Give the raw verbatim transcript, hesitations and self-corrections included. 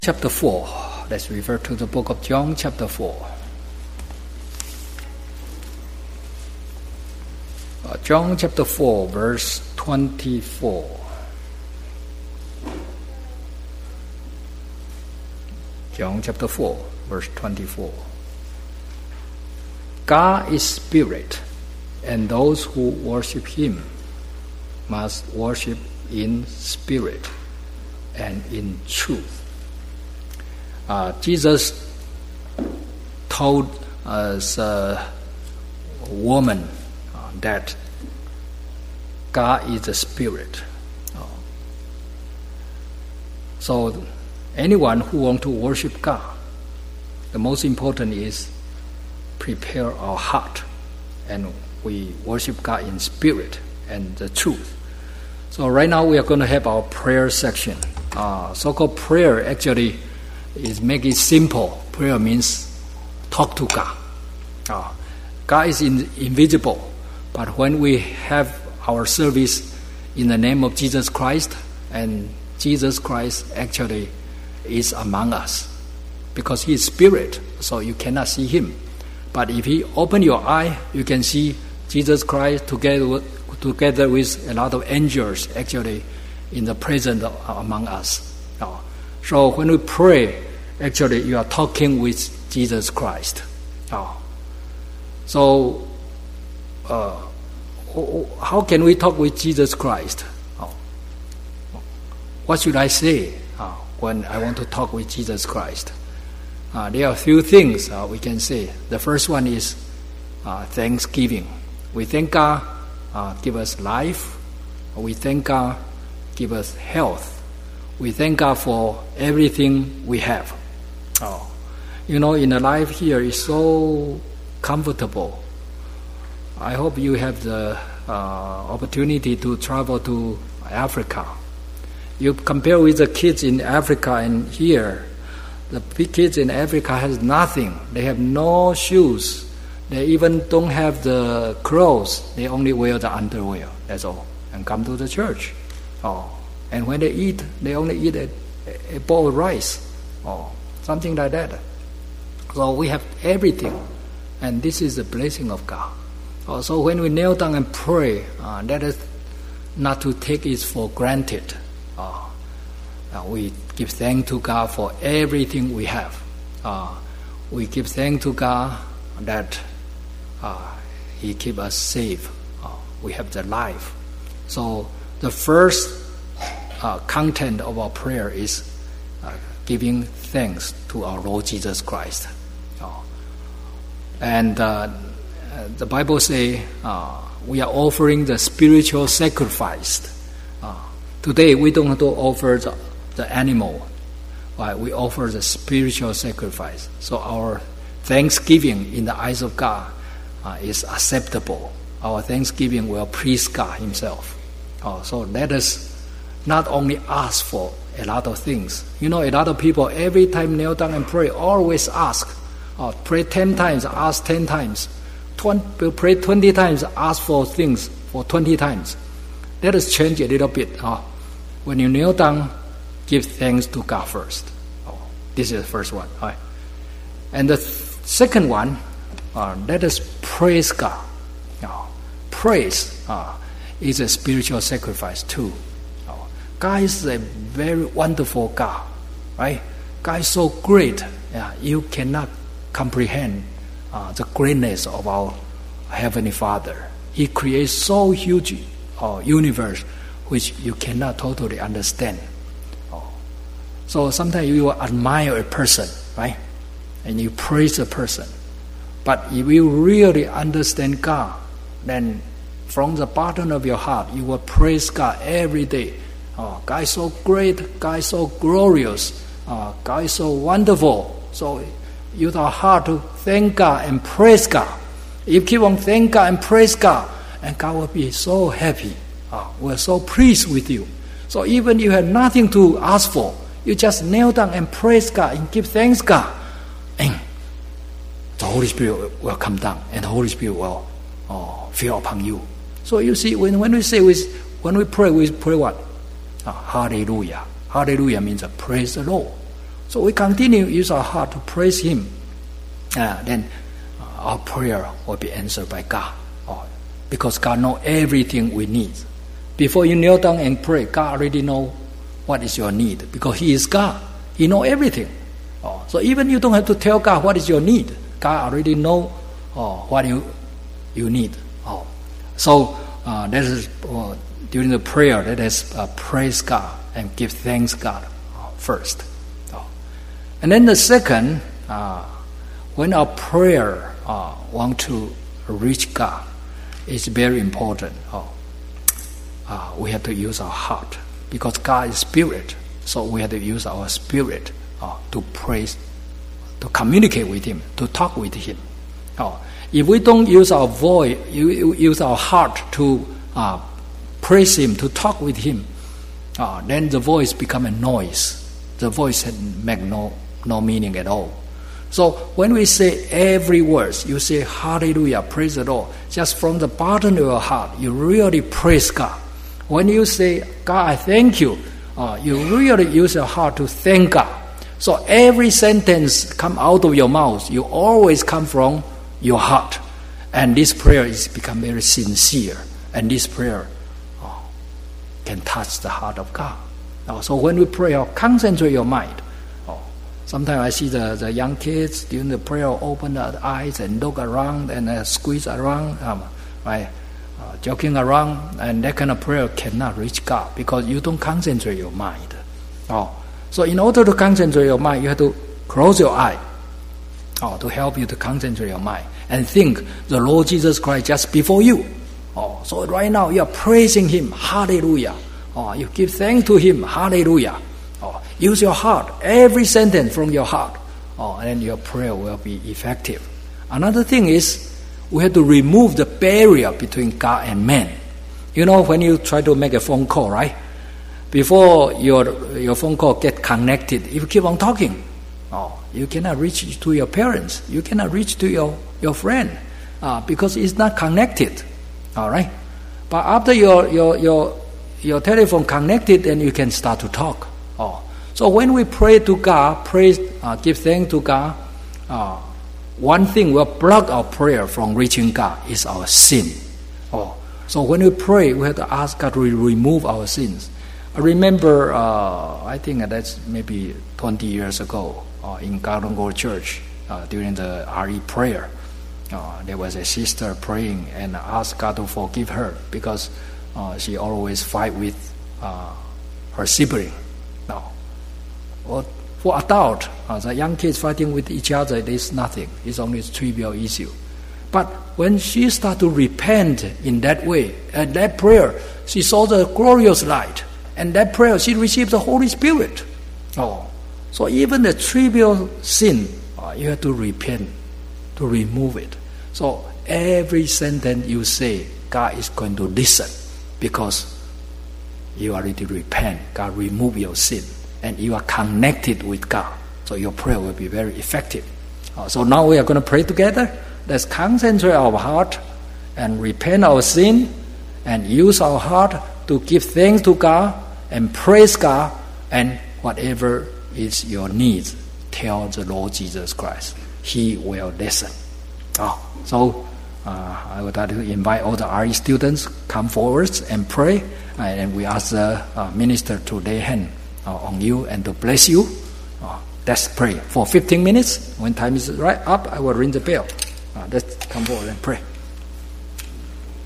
Chapter four. Let's refer to the book of John, chapter four. Uh, John chapter four, verse twenty-four. John chapter four, verse twenty-four. God is spirit, and those who worship Him must worship in spirit and in truth. Uh, Jesus told us uh, a woman uh, that God is a spirit. Uh, so anyone who wants to worship God, the most important is prepare our heart, and we worship God in spirit and the truth. So right now we are going to have our prayer section. Uh, so-called prayer actually is make it simple. Prayer means talk to God. Uh, God is in, invisible, but when we have our service in the name of Jesus Christ, and Jesus Christ actually is among us, because He is spirit, so you cannot see Him. But if He open your eye, you can see Jesus Christ together with, together with a lot of angels actually in the presence of, among us. Uh, So when we pray, actually you are talking with Jesus Christ. Oh. So uh, how can we talk with Jesus Christ? Oh. What should I say uh, when I want to talk with Jesus Christ? Uh, there are a few things uh, we can say. The first one is uh, thanksgiving. We thank God uh, give us life. We thank God give us health. We thank God for everything we have. Oh, you know, in the life here is so comfortable. I hope you have the uh, opportunity to travel to Africa. You compare with the kids in Africa and here, the big kids in Africa has nothing. They have no shoes. They even don't have the clothes. They only wear the underwear. That's all, and come to the church. Oh. And when they eat, they only eat a, a bowl of rice or something like that. So we have everything, and this is the blessing of God. Uh, so when we kneel down and pray, uh, that is not to take it for granted. Uh, uh, we give thanks to God for everything we have. Uh, we give thanks to God that uh, He keep us safe. Uh, we have the life. So the first Uh, content of our prayer is uh, giving thanks to our Lord Jesus Christ. Oh. And uh, the Bible says uh, we are offering the spiritual sacrifice. Uh, today we don't have to offer the, the animal. Right? We offer the spiritual sacrifice. So our thanksgiving in the eyes of God uh, is acceptable. Our thanksgiving will please God Himself. Oh, so let us not only ask for a lot of things. You know, a lot of people every time kneel down and pray always ask. Uh, pray ten times, ask ten times. twenty, pray twenty times, ask for things for twenty times. Let us change a little bit. Uh, when you kneel down, give thanks to God first. Oh, this is the first one. Right? And the th- second one, uh, let us praise God. Uh, praise uh, is a spiritual sacrifice too. God is a very wonderful God, right? God is so great. Yeah, you cannot comprehend uh, the greatness of our Heavenly Father. He creates so huge uh, universe which you cannot totally understand. Oh. So sometimes you will admire a person, right? And you praise a person. But if you really understand God, then from the bottom of your heart, you will praise God every day. Oh, God is so great, God is so glorious, uh, God is so wonderful. So use our heart to thank God and praise God. If you keep on thank God and praise God, and God will be so happy. Uh, we're so pleased with you. So even you have nothing to ask for, you just kneel down and praise God and give thanks God. And the Holy Spirit will come down, and the Holy Spirit will uh, fill upon you. So you see, when, when we say, we, when we pray, we pray what? Uh, hallelujah. Hallelujah means uh, praise the Lord. So we continue to use our heart to praise Him. Uh, then uh, our prayer will be answered by God. Oh, because God knows everything we need. Before you kneel down and pray, God already knows what is your need. Because He is God. He knows everything. Oh, so even you don't have to tell God what is your need. God already knows oh, what you you need. Oh, so uh, that is uh, during the prayer. Let us uh, praise God and give thanks God uh, first. Oh. And then the second, uh, when our prayer uh, want to reach God, it's very important. Oh, uh, we have to use our heart because God is spirit. So we have to use our spirit uh, to praise, to communicate with Him, to talk with Him. Oh, if we don't use our voice, use our heart to uh, praise Him, to talk with Him, uh, then the voice become a noise. The voice make no no meaning at all. So when we say every word, you say hallelujah, praise the Lord, just from the bottom of your heart, you really praise God. When you say, God, I thank you, uh, you really use your heart to thank God. So every sentence come out of your mouth, you always come from your heart. And this prayer is become very sincere. And this prayer oh, can touch the heart of God. Oh, so when we pray, oh, concentrate your mind. Oh, sometimes I see the, the young kids during the prayer open their eyes and look around and uh, squeeze around, um, right, uh, joking around. And that kind of prayer cannot reach God because you don't concentrate your mind. Oh, so in order to concentrate your mind, you have to close your eye. Oh, to help you to concentrate your mind and think the Lord Jesus Christ just before you. Oh, so right now you are praising Him, hallelujah. Oh, you give thanks to Him, hallelujah. Oh, use your heart, every sentence from your heart. Oh, and then your prayer will be effective. Another thing is we have to remove the barrier between God and man. You know, when you try to make a phone call, right? Before your your phone call get connected, if you keep on talking, oh, you cannot reach to your parents. You cannot reach to your, your friend uh, because it's not connected. All right? But after your, your, your, your telephone connected, then you can start to talk. Oh. So when we pray to God, praise, uh, give thanks to God, uh, one thing will block our prayer from reaching God is our sin. Oh. So when we pray, we have to ask God to remove our sins. I remember, uh, I think that's maybe twenty years ago, uh, in Galungor Church, uh, during the R E prayer, uh, there was a sister praying and asked God to forgive her because uh, she always fight with uh, her sibling. Now, well, for adult, uh, the young kids fighting with each other, there's nothing. It's only a trivial issue. But when she started to repent in that way, at that prayer, she saw the glorious light. And that prayer, she received the Holy Spirit. Oh, so even the trivial sin, uh, you have to repent, to remove it. So every sentence you say, God is going to listen because you already repent. God remove your sin, and you are connected with God. So your prayer will be very effective. Uh, so now we are going to pray together. Let's concentrate our heart and repent our sin and use our heart to give thanks to God and praise God, and whatever is your needs, tell the Lord Jesus Christ. He will listen. Oh, so uh, I would like to invite all the R E students come forward and pray, uh, and we ask the uh, minister to lay hand uh, on you and to bless you. Uh, let's pray for fifteen minutes. When time is right up, I will ring the bell. Uh, let's come forward and pray.